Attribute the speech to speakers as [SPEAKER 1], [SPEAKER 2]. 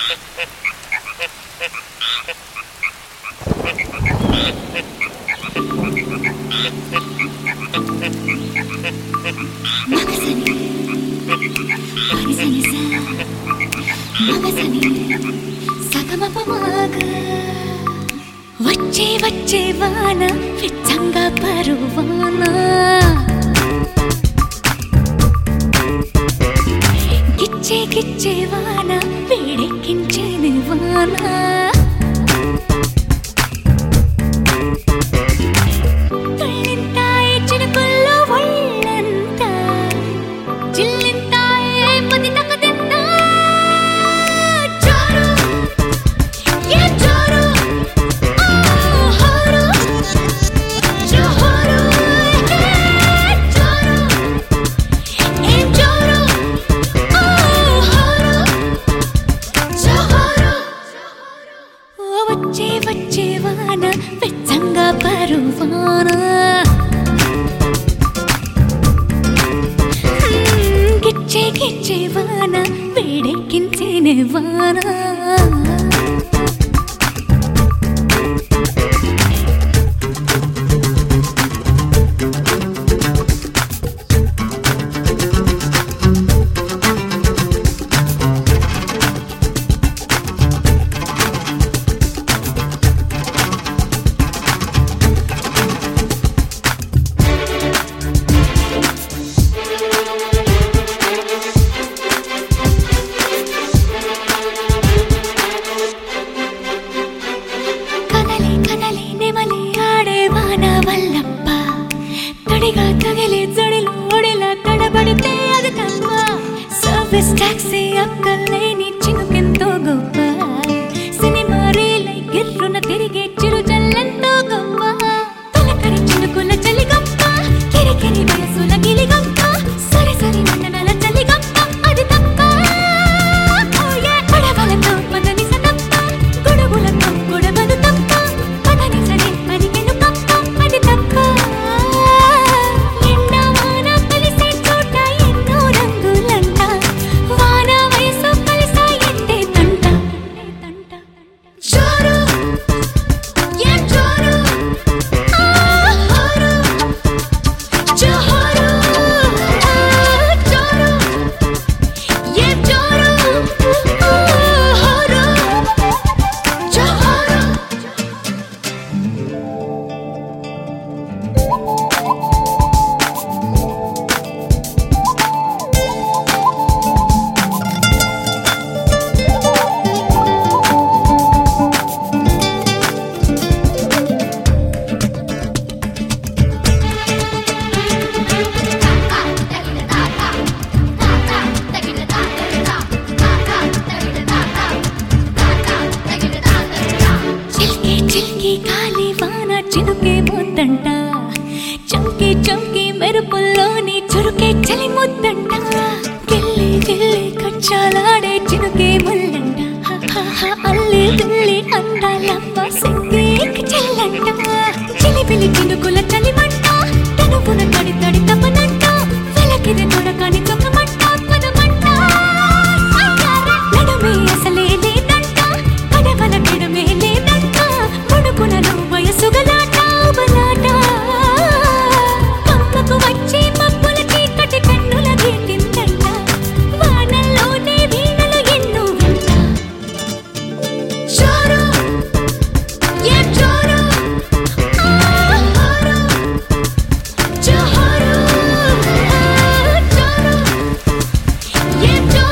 [SPEAKER 1] వచ్చే వచ్చే వాన వెచ్చంగా పరువాన గిచ్చే గిచ్చే వాన వేడెక్కించేది వాన కళ్ళింతాయి చినుకుల్లో ఒళ్ళంతా జిల్లింతాయి మది తగ్గదిందా జోరు ఏ జోరు హోరు జోరు జోరు ఏ జోరు హోరు జోరు వచ్చే వచ్చే వాన వెచ్చంగా పరువాన గిచ్చే గిచ్చే వాన వేడెక్కించేనే వాన తగిలి జడిలో ఒడిలా తడబడితే అది తప్ప సర్వీస్ టాక్సీ అక్కలేని చినుకెంతో గొప్ప సినిమా రీలై గిర్రున తిరిగే చిరు జల్లెంతో గొప్ప తలకరి చినుకుల చలి గొప్ప కిరికిరి వయసుల గిలి గొప్ప సరి సరి మండల చలి గొప్ప అది తప్ప పడవలతో పదని సతప్ప గొడుగులతో గొడవలు తప్ప పదని సరి పరిగెను తప్ప అది తప్ప చినుకే ముద్దంట చంకి చంకి మెరుపుల్లోని చురుకే చలి ముద్దంట గిల్లి గిల్లి కచ్చాలాడే చినుకే ముల్లంట అల్లి గిల్లి అందాలమ్మ సింగేకి చెల్లంట చిలిపిలి చినుకుల చలిమంట తనుపున తడి తడి తపనంట వెలకిది తొడకాని తొక్కమంట పదమంట నడుమే అసలే లేదంట కడవల కిడమే లేదంట కొడుకునను వయసుగల వచ్చి మబ్బుల చీకటి కన్నుల గీటిందంట వానల్లోనే వీణలు ఎన్నో వింట జోరు ఏ జోరు హోరు జోరు జోరు ఏ జోరు